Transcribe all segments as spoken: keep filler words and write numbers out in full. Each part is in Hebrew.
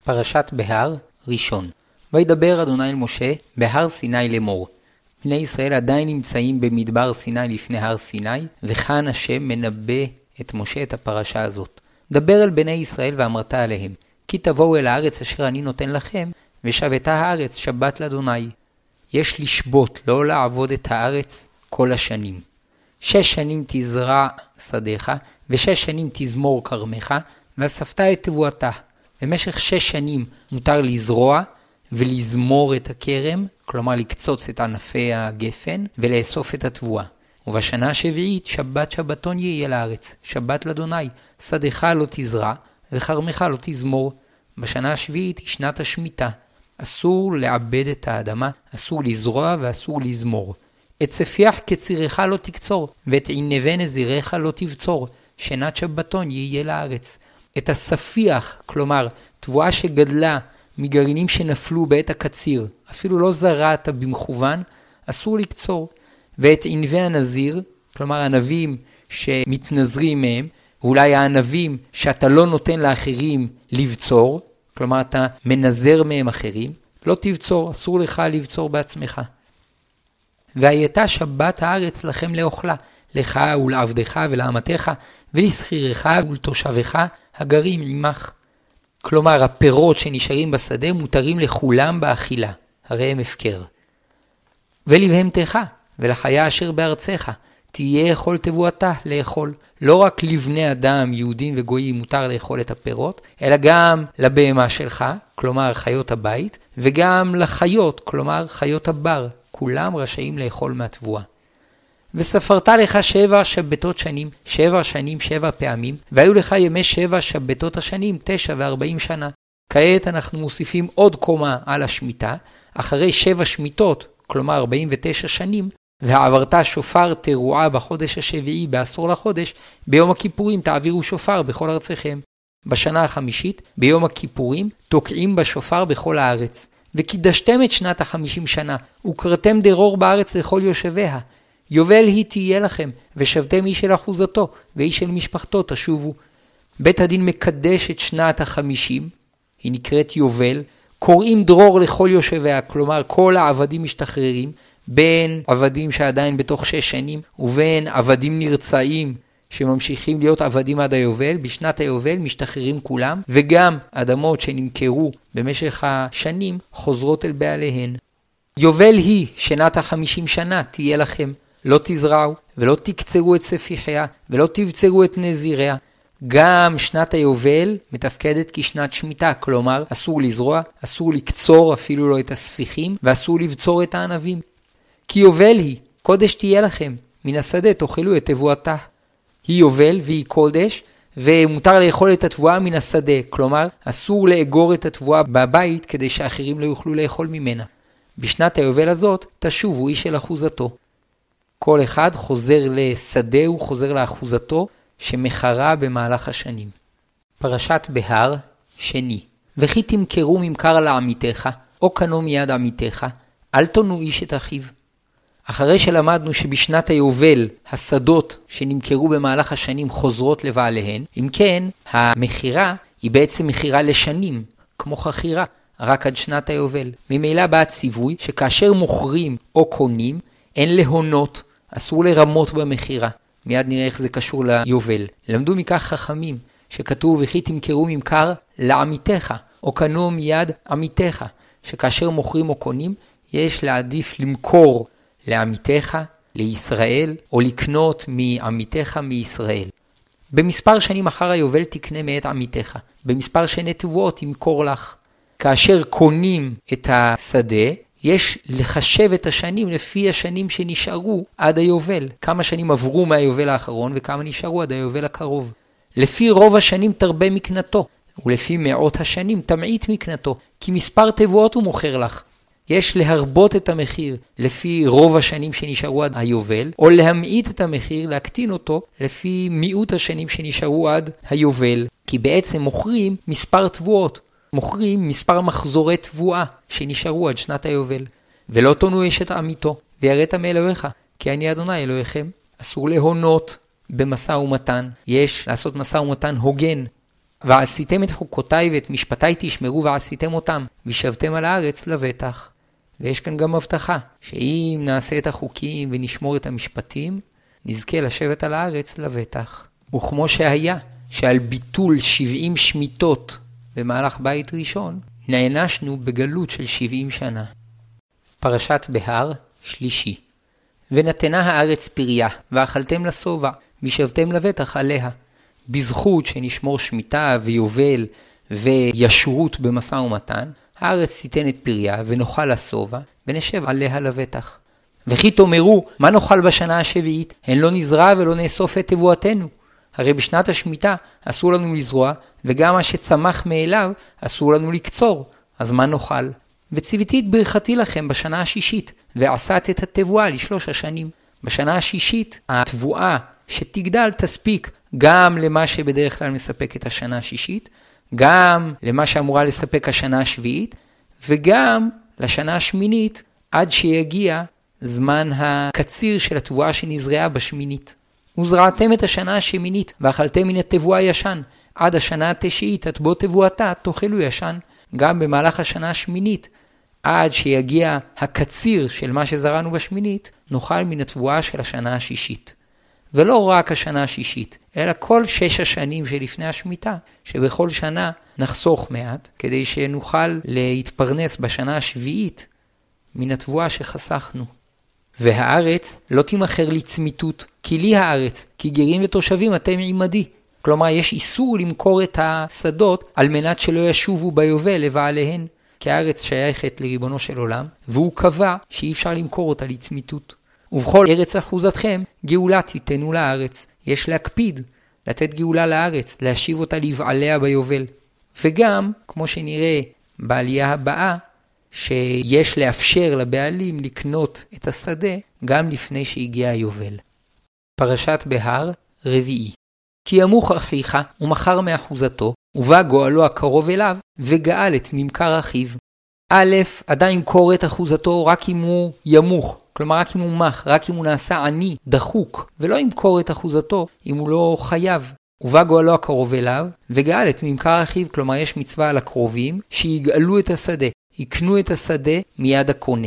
פרשת בהר ראשון. וידבר אדוני אל משה בהר סיני לאמור. בני ישראל עדיין נמצאים במדבר סיני לפני הר סיני, וכאן השם מנבא את משה את הפרשה הזאת. דבר אל בני ישראל ואמרת עליהם, כי תבואו אל הארץ אשר אני נותן לכם, ושבתה הארץ שבת לאדוני. יש לשבות, לא לעבוד את הארץ כל השנים. שש שנים תזרע שדיך, ושש שנים תזמור כרמך, ואספת את תבואתה. במשך שש שנים מותר לזרוע ולזמור את הכרם, כלומר לקצוץ את ענפי הגפן ולאסוף את התבואה. ובשנה השביעית שבת שבתון יהיה לארץ, שבת לאדוני, שדיך לא תזרע וכרמך לא תזמור. בשנה השביעית היא שנת השמיטה. אסור לעבד את האדמה, אסור לזרוע ואסור לזמור. את ספיח קצירך לא תקצור, ואת ענבי נזירך לא תבצור, שנת שבתון יהיה לארץ. את הספיח, כלומר תבואה שגדלה מגרעינים שנפלו בעת הקציר, אפילו לא זרעת במכוון, אסור לקצור. ואת ענבי הנזיר, כלומר הענבים שמתנזרים מהם, ואולי הענבים שאתה לא נותן לאחרים לבצור, כלומר אתה מנזר מהם אחרים, לא תבצור, אסור לך לבצור בעצמך. והייתה שבת הארץ לכם לאוכלה, לך ולעבדך ולאמתך ולשכירך ולתושבך הגרים עמך. כלומר הפירות שנשארים בשדה מותרים לכולם באכילה, הרי הם הפקר. ולבהמתך ולחיה אשר בארצך, תהיה אכול תבואתה לאכול. לא רק לבני אדם, יהודים וגויים מותר לאכול את הפירות, אלא גם לבהמה שלך, כלומר חיות הבית, וגם לחיות, כלומר חיות הבר. כולם רשאים לאכול מהתבואה. וספרת לך שבע שבתות שנים, שבע שנים שבע פעמים, והיו לך ימי שבע שבתות השנים, תשע וארבעים שנה. כעת אנחנו מוסיפים עוד קומה על השמיטה, אחרי שבע שמיטות, כלומר ארבעים ותשע שנים, והעברת שופר תרועה בחודש השביעי בעשור לחודש, ביום הכיפורים תעבירו שופר בכל ארציכם. בשנה החמישית, ביום הכיפורים, תוקעים בשופר בכל הארץ. וקידשתם את שנת החמישים שנה, וקראתם דרור בארץ לכל יושביה. יובל היא תהיה לכם, ושבתם איש של אחוזתו, ואיש של משפחתו תשובו. בית הדין מקדש את שנת החמישים, היא נקראת יובל, קוראים דרור לכל יושביה, כלומר כל העבדים משתחררים, בין עבדים שעדיין בתוך שש שנים, ובין עבדים נרצאים, שממשיכים להיות עבדים עד היובל. בשנת היובל משתחררים כולם, וגם אדמות שנמכרו במשך השנים חוזרות אל בעליהן. יובל היא שנת החמישים שנה תהיה לכם, לא תזרעו ולא תקצרו את ספיחיה ולא תבצרו את נזיריה. גם שנת היובל מתפקדת כשנת שמיטה, כלומר אסור לזרוע, אסור לקצור אפילו לא את הספיחים, ואסור לבצור את הענבים. כי יובל היא, קודש תהיה לכם, מן השדה תאכלו את תבואתה. היא יובל והיא קודש, ומותר לאכול את התבואה מן השדה, כלומר אסור לאגור את התבואה בבית כדי שאחרים לא יוכלו לאכול ממנה. בשנת היובל הזאת תשובו איש של אחוזתו. כל אחד חוזר לשדה וחוזר לאחוזתו שמחרה במהלך השנים. פרשת בהר שני. וכי תמכרו ממכר לעמיתך, או קנו מיד עמיתך, אל תונו איש את אחיו. אחרי שלמדנו שבשנת היובל השדות שנמכרו במהלך השנים חוזרות לבעליהן, אם כן, המחירה היא בעצם מחירה לשנים, כמו חכירה, רק עד שנת היובל. ממילא בא הציווי שכאשר מוכרים או קונים, אין להונות, אסור לרמות במחירה. מיד נראה איך זה קשור ליובל. למדו מכך חכמים, שכתוב וכי תמכרו ממכר לעמיתך, או קנו מיד עמיתך, שכאשר מוכרים או קונים, יש להעדיף למכור לעמיתך, לישראל, או לקנות מעמיתך מישראל. במספר שנים אחר היובל תקנה מאת עמיתך, במספר שני תבואות ימכור לך. כאשר קונים את השדה, יש לחשב את השנים לפי השנים שנשארו עד היובל. כמה שנים עברו מהיובל האחרון וכמה נשארו עד היובל הקרוב. לפי רוב השנים תרבה מקנתו, ולפי מאות השנים תמעיט מקנתו, כי מספר תבואות הוא מוכר לך. יש להרבות את המחיר לפי רוב השנים שנשארו עד היובל, או להמעיט את המחיר, להקטין אותו, לפי מיעוט השנים שנשארו עד היובל. כי בעצם מוכרים מספר תבואות, מוכרים מספר מחזורי תבואה שנשארו עד שנת היובל. ולא תונו אשת עמיתו, ויראת מאלוהיך, כי אני אדוני אלוהיכם. אסור להונות במשא ומתן, יש לעשות משא ומתן הוגן. ועשיתם את חוקותיי ואת משפטיי תשמרו ועשיתם אותם, וישבתם על הארץ לבטח. ויש כאן גם הבטחה, שאם נעשה את החוקים ונשמור את המשפטים, נזכה לשבת על הארץ לבטח. וכמו שהיה, שעל ביטול שבעים שמיטות במהלך בית ראשון, נענשנו בגלות של שבעים שנה. פרשת בהר, שלישי. ונתנה הארץ פריה, ואכלתם לשובע, וישבתם לבטח עליה. בזכות שנשמור שמיטה ויובל וישרות במשא ומתן, הארץ תיתן את פריה ונאכל לשובע, ונשב עליה לבטח. וכי תאמרו, מה נאכל בשנה השביעית? הן לא נזרע ולא נאסוף את תבואתנו. הרי בשנת השמיטה אסור לנו לזרוע, וגם מה שצמח מאליו אסור לנו לקצור. אז מה נאכל? וציוויתי את ברכתי לכם בשנה השישית, ועשת את התבואה לשלוש השנים. בשנה השישית, התבואה שתגדל תספיק גם למה שבדרך כלל מספק את השנה השישית, גם למה שאמורה לספק השנה השביעית, וגם לשנה השמינית, עד שיגיע זמן הקציר של התבואה שנזרעה בשמינית. וזרעתם את השנה השמינית, ואכלתם מן התבואה ישן, עד השנה התשיעית, את בו תבואתה, תאכלו ישן. גם במהלך השנה השמינית, עד שיגיע הקציר של מה שזרענו בשמינית, נאכל מן התבואה של השנה השישית. ולא רק השנה השישית, אלא כל שש השנים שלפני השמיטה, שבכל שנה נחסוך מעט, כדי שנוכל להתפרנס בשנה השביעית מן התבואה שחסכנו. והארץ לא תימכר לצמיתות, כי לי הארץ, כי גרים ותושבים אתם עמדי. כלומר, יש איסור למכור את השדות על מנת שלא ישובו ביובל לבעליהן, כי הארץ שייכת לריבונו של עולם, והוא קבע שאי אפשר למכור אותה לצמיתות. ובכל ארץ אחוזתכם, גאולה תיתנו לארץ. יש להקפיד, לתת גאולה לארץ, להשיב אותה לבעליה ביובל. וגם, כמו שנראה בעלייה הבאה, שיש לאפשר לבעלים לקנות את השדה גם לפני שהגיע היובל. פרשת בהר, רביעי. כי ימוך אחיך ומחר מאחוזתו, ובא גואלו הקרוב אליו, וגאל את ממכר אחיו. א', עדיין קורא את אחוזתו רק אם הוא ימוך, כלומר רק אם הוא מח, רק אם הוא נעשה עני, דחוק, ולא ימכור את אחוזתו אם הוא לא חייב. ובא גואלו הקרוב אליו, וגאל את ממכר אחיו, כלומר יש מצווה על הקרובים, שיגאלו את השדה, יקנו את השדה מיד הקונה.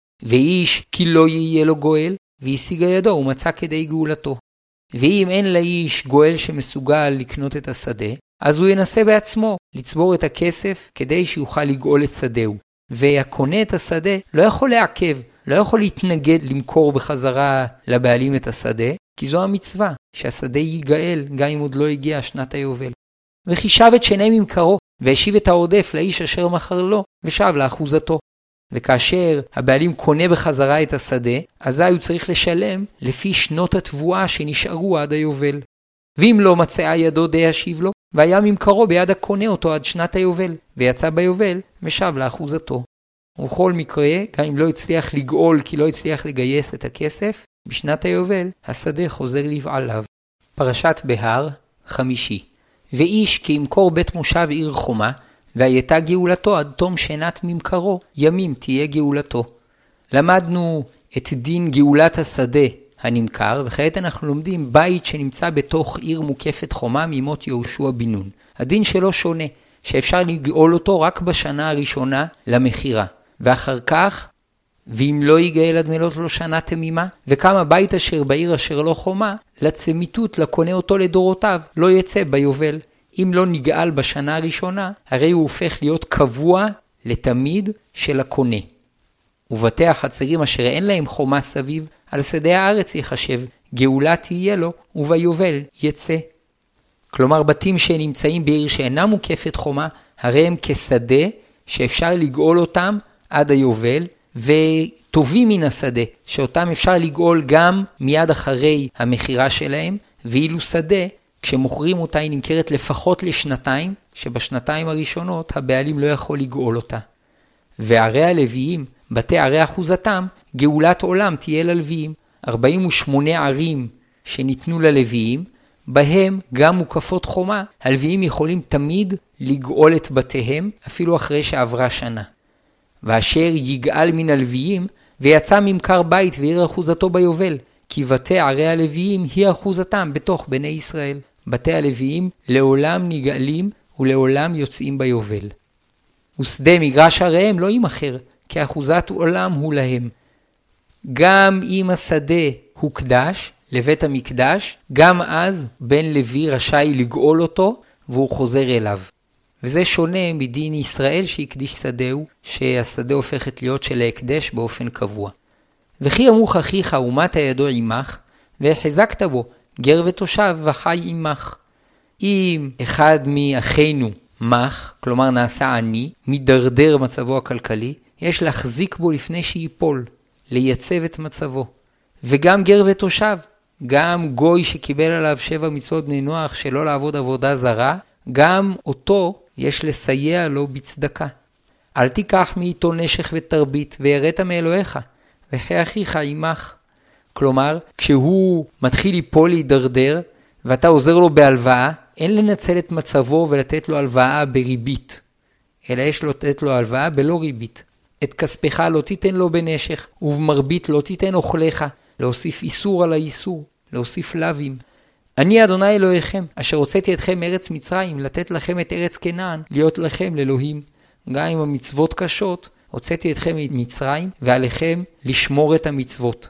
ואיש כי לא יהיה לו גואל, והשיג ידו ומצא כדי גאולתו. ואם אין לאיש גואל שמסוגל לקנות את השדה, אז הוא ינסה בעצמו לצבור את הכסף כדי שיוכל לגאול את שדהו. והקונה את השדה לא יכול לעכב, לא יכול להתנגד למכור בחזרה לבעלים את השדה, כי זו המצווה, שהשדה ייגאל גם אם עוד לא הגיע שנת היובל. וחישב את שני ממכרו, והשיב את העודף לאיש אשר מכר לו, ושב לאחוזתו. וכאשר הבעלים קונה בחזרה את השדה, אזי הוא צריך לשלם לפי שנות התבואה שנשארו עד היובל. ואם לא מצאה ידו די השיב לו, והיה ממכרו ביד הקונה אותו עד שנת היובל, ויצא ביובל, ושב לאחוזתו. ובכל מקרה, גם אם לא הצליח לגאול כי לא הצליח לגייס את הכסף, בשנת היובל השדה חוזר לבעליו. פרשת בהר, חמישי. ואיש כי ימכור בית מושב עיר חומה, והייתה גאולתו עד תום שנת ממכרו, ימים תהיה גאולתו. למדנו את דין גאולת השדה הנמכר, וכעת אנחנו לומדים בית שנמצא בתוך עיר מוקפת חומה ממות יהושע בן נון. הדין שלו שונה, שאפשר לגאול אותו רק בשנה הראשונה למחירה, ואחר כך, ואם לא יגאל עד מלאת לו שנה תמימה, וכמה בית אשר בעיר אשר לא חומה, לצמיתות לקונה אותו לדורותיו, לא יצא ביובל. אם לא נגאל בשנה הראשונה, הרי הוא הופך להיות קבוע לתמיד של הקונה. ובתי החצרים אשר אין להם חומה סביב, על שדה הארץ יחשב, גאולה תהיה לו, וביובל יצא. כלומר, בתים שנמצאים בעיר שאינה מוקפת חומה, הרי הם כשדה שאפשר לגאול אותם עד היובל, וטובים מן השדה, שאותם אפשר לגאול גם מיד אחרי המחירה שלהם, ואילו שדה, כשמוכרים אותה היא נמכרת לפחות לשנתיים, שבשנתיים הראשונות הבעלים לא יכול לגאול אותה. וערי הלוויים, בתי ערי אחוזתם, גאולת עולם תהיה ללוויים. ארבעים ושמונה ערים שניתנו ללוויים, בהם גם מוקפות חומה, הלוויים יכולים תמיד לגאול את בתיהם, אפילו אחרי שעברה שנה. ואשר יגאל מן הלוויים, ויצא ממכר בית ועיר אחוזתו ביובל, כי בתי ערי הלוויים היא אחוזתם בתוך בני ישראל. בתי הלוויים לעולם נגאלים ולעולם יוצאים ביובל. ושדה מגרש עריהם לא יימכר, כי אחוזת עולם הוא להם. גם אם השדה הוקדש לבית המקדש, גם אז בן לוי רשאי לגאול אותו והוא חוזר אליו. וזה שונה מדין ישראל שהקדיש שדהו, שהשדה הופכת להיות של ההקדש באופן קבוע. וכי ימוך אחיך ומת הידו עמך, והחזקת בו, גר ותושב וחי עמך. אם אחד מאחינו מח, כלומר נעשה עני, מדרדר מצבו הכלכלי, יש להחזיק בו לפני שיפול, לייצב את מצבו. וגם גר ותושב, גם גוי שקיבל עליו שבע מצוות בני נוח שלא לעבוד עבודה זרה, גם אותו יש לסייע לו בצדקה. אל תיקח מאיתו נשך ותרבית ויראת מאלוהיך, וכי אחיך עמך. כלומר, כשהוא מתחיל ליפול להידרדר, ואתה עוזר לו בהלוואה, אין לנצל את מצבו ולתת לו הלוואה בריבית, אלא יש לו לתת לו הלוואה בלא ריבית. את כספך לא תיתן לו בנשך, ובמרבית לא תיתן אוכליך, להוסיף איסור על האיסור, להוסיף לווים. אני אדוני אלוהיכם, אשר הוצאתי אתכם מארץ מצרים, לתת לכם את ארץ כנען, להיות לכם לאלוהים. גם אם המצוות קשות, הוצאתי אתכם ממצרים, ועליכם לשמור את המצוות.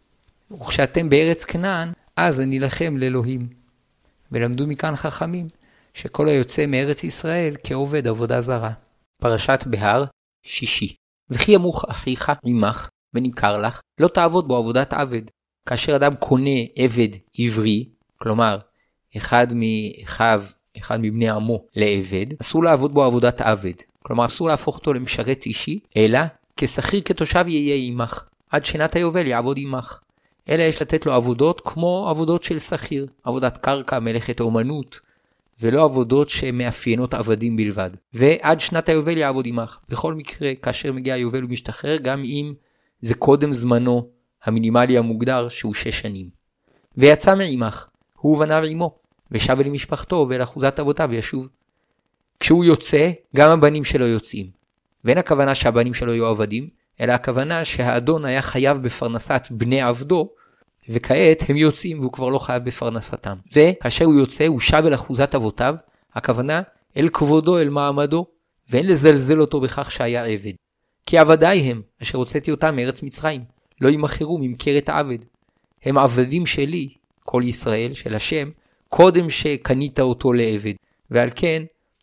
וכשאתם בארץ כנען, אז אני לכם לאלוהים. ולמדו מכאן חכמים, שכל היוצא מארץ ישראל כעובד עבודה זרה. פרשת בהר, שישי. וכי ימוך אחיך עמך ונמכר לך, לא תעבוד בו עבודת עבד. כאשר אדם קונה עבד עברי, כלומר, אחד מאחיו, אחד מבני עמו לעבד, אסור לעבוד בו עבודת עבד. כלומר, אסור להפוך אותו למשרת אישי, אלא כשכיר כתושב יהיה עמך, עד שנת היובל יעבוד עמך. אלא יש לתת לו עבודות כמו עבודות של שכיר, עבודת קרקע, מלאכת אומנות, ולא עבודות שמאפיינות עבדים בלבד. ועד שנת היובל יעבוד עמך. בכל מקרה, כאשר מגיע היובל הוא משתחרר, גם אם זה קודם זמנו המינימלי המוגדר שהוא שש שנים. ויצא מעמך, הוא ובניו עמו, ושב אל משפחתו ואל אחוזת אבותיו ישוב. כשהוא יוצא, גם הבנים שלו יוצאים. ואין הכוונה שהבנים שלו יהיו עבדים, אלא הכוונה שהאדון היה חייב בפרנסת בני עבדו, וכעת הם יוצאים והוא כבר לא חייב בפרנסתם. וכאשר הוא יוצא, הוא שב אל אחוזת אבותיו, הכוונה אל כבודו, אל מעמדו, ואין לזלזל אותו בכך שהיה עבד. כי עבדיי הם, אשר הוצאתי אותם מארץ מצרים, לא ימכרו ממכרת העבד. הם עבדים שלי, כל ישראל של השם, קודם שקנית אותו לעבד. ועל כן,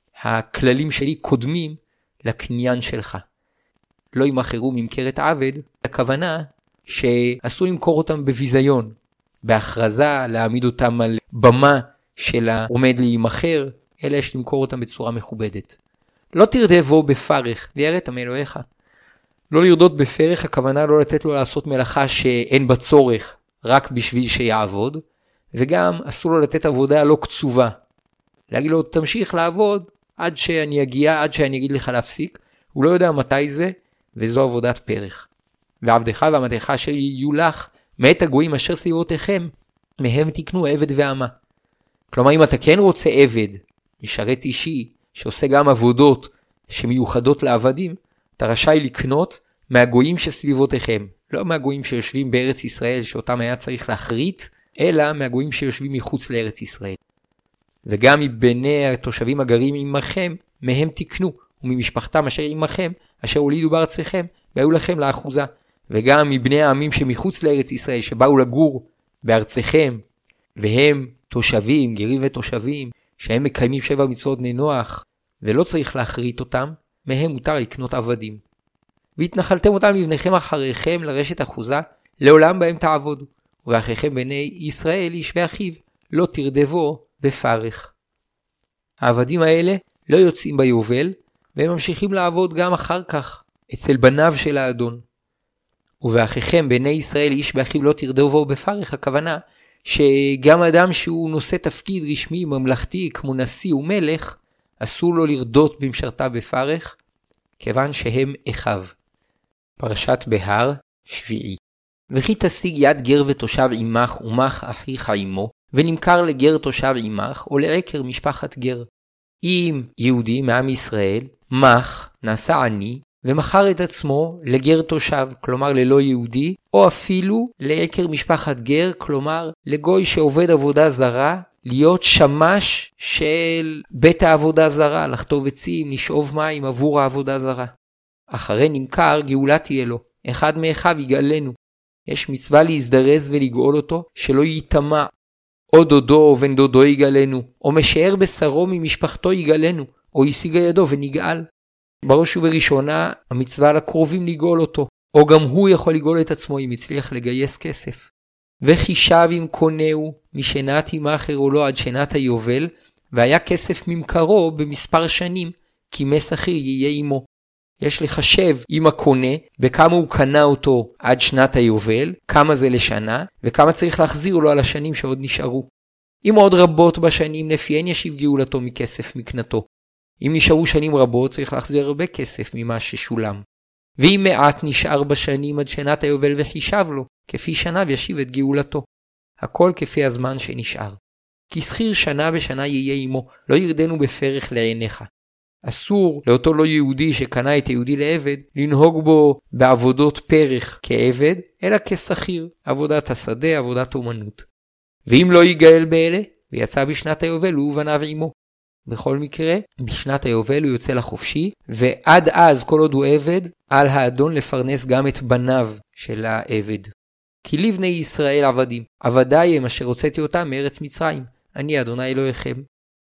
הכללים שלי קודמים לקניין שלך. לא ימכרו ממכרת העבד, הכוונה שאסור למכור אותם בביזיון, בהכרזה, להעמיד אותם על במה של העומד להימכר, אלא יש למכור אותם בצורה מכובדת. לא תרדבו בפרך, ויראת מאלוהיך. לא לרדות בפרך, הכוונה לא לתת לו לעשות מלאכה שאין בה צורך, רק בשביל שיעבוד, וגם אסור לו לתת עבודה לא קצובה. להגיד לו, תמשיך לעבוד עד שאני אגיע, עד שאני אגיד לך להפסיק. הוא לא יודע מתי זה, וזו עבודת פרך. ועבדך ועמתך אשר יהיו לך, מאת הגויים אשר סביבותיכם, מהם תקנו עבד ועמה. כלומר, אם אתה כן רוצה עבד, משרת אישי, שעושה גם עבודות שמיוחדות לעבדים, אתה רשאי לקנות מהגויים שסביבותיכם. לא מהגויים שיושבים בארץ ישראל, שאותם היה צריך להחריט, אלא מהגויים שיושבים מחוץ לארץ ישראל. וגם מבני התושבים הגרים עמכם, מהם תקנו, וממשפחתם אשר עמכם, אשר הולידו בארצכם, והיו לכם לאחוזה. וגם מבני העמים שמחוץ לארץ ישראל, שבאו לגור בארצכם, והם תושבים, גרים ותושבים, שהם מקיימים שבע מצוות בני נוח, ולא צריך להחריט אותם, מהם מותר לקנות עבדים. והתנחלתם אותם לבניכם אחריכם לרשת אחוזה, לעולם בהם תעבודו. ואחיכם בני ישראל איש ואחיו, לא תרדבו בפרך. העבדים האלה לא יוצאים ביובל, והם ממשיכים לעבוד גם אחר כך, אצל בניו של האדון. ובאחיכם בני ישראל איש ואחיו לא תרדבו בפרך, הכוונה שגם אדם שהוא נושא תפקיד רשמי ממלכתי כמו נשיא ומלך, אסור לו לרדות במשרתה בפרך, כיוון שהם אחיו. פרשת בהר, שביעי. וכי תשיג יד גר ותושב עמך ומך אחיך עמו, ונמכר לגר תושב עמך או לעקר משפחת גר. אם יהודי מעם ישראל, מך נעשה עני, ומכר את עצמו לגר תושב, כלומר ללא יהודי, או אפילו לעקר משפחת גר, כלומר לגוי שעובד עבודה זרה להיות שמש של בית העבודה זרה, לחטוב עצים, לשאוב מים עבור העבודה זרה. אחרי נמכר, גאולה תהיה לו, אחד מאחיו יגאלנו. יש מצווה להזדרז ולגאול אותו, שלא ייטמע. או דודו או בן דודו יגאלנו, או משאר בשרו ממשפחתו יגאלנו, או ישיג ידו ונגאל. בראש ובראשונה, המצווה לקרובים לגאול אותו, או גם הוא יכול לגאול את עצמו אם הצליח לגייס כסף. וחישב אם קונהו משנת ימאחר או לא עד שנת היובל, והיה כסף ממכרו במספר שנים, כי מסחיר יהיה עמו. יש לחשב עם הקונה, בכמה הוא קנה אותו עד שנת היובל, כמה זה לשנה, וכמה צריך להחזיר לו על השנים שעוד נשארו. אם עוד רבות בשנים, לפיהן ישיב גאולתו מכסף מקנתו. אם נשארו שנים רבות, צריך להחזיר הרבה כסף ממה ששולם. ואם מעט נשאר בשנים עד שנת היובל וחישב לו, כפי שנה וישיב את גאולתו. הכל כפי הזמן שנשאר. כי שכיר שנה בשנה יהיה עמו, לא ירדנו בפרך לעיניך. אסור לאותו לא יהודי שקנה את יהודי לעבד, לנהוג בו בעבודות פרך כעבד, אלא כשכיר, עבודת השדה, עבודת אומנות. ואם לא יגאל באלה, ויצא בשנת היובל הוא ובניו עמו. בכל מקרה, בשנת היובל הוא יוצא לחופשי, ועד אז כל עוד הוא עבד, על האדון לפרנס גם את בניו של העבד. כי לבני ישראל עבדים, עבדיי הם אשר הוצאתי אותם מארץ מצרים, אני אדוני אלוהיכם.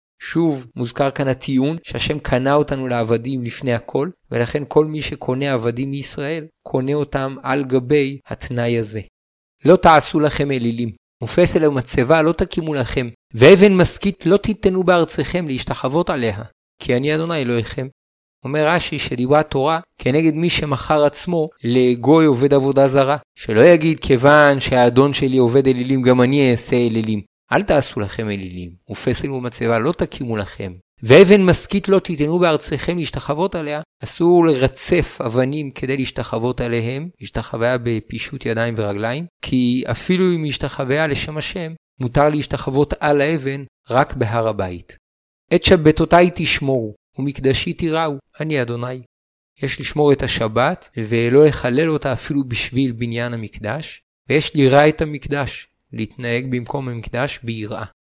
שוב מוזכר כאן הטיעון שהשם קנה אותנו לעבדים לפני הכל, ולכן כל מי שקונה עבדים מישראל, קונה אותם על גבי התנאי הזה. לא תעשו לכם אלילים, ופסל ומצבה לא תקימו לכם, ואבן משכית לא תיתנו בארצכם להשתחוות עליה, כי אני אדוני אלוהיכם. אומר רש"י שדיברה תורה כנגד מי שמכר עצמו לגוי עובד עבודה זרה, שלא יגיד כיוון שהאדון שלי עובד אלילים גם אני אעשה אלילים. אל תעשו לכם אלילים, ופסל ומצבה לא תקימו לכם, ואבן משכית לא תיתנו בארצכם להשתחוות עליה. אסור לרצף אבנים כדי להשתחוות עליהם, להשתחוויה בפישוט ידיים ורגליים, כי אפילו אם להשתחוויה לשם השם, מותר להשתחוות על האבן רק בהר הבית. את שבתותיי תשמורו, ומקדשי תיראו, אני אדוני. יש לשמור את השבת, ולא יחלל אותה אפילו בשביל בניין המקדש, ויש ליראה את המקדש, להתנהג במקום המקדש ביראה.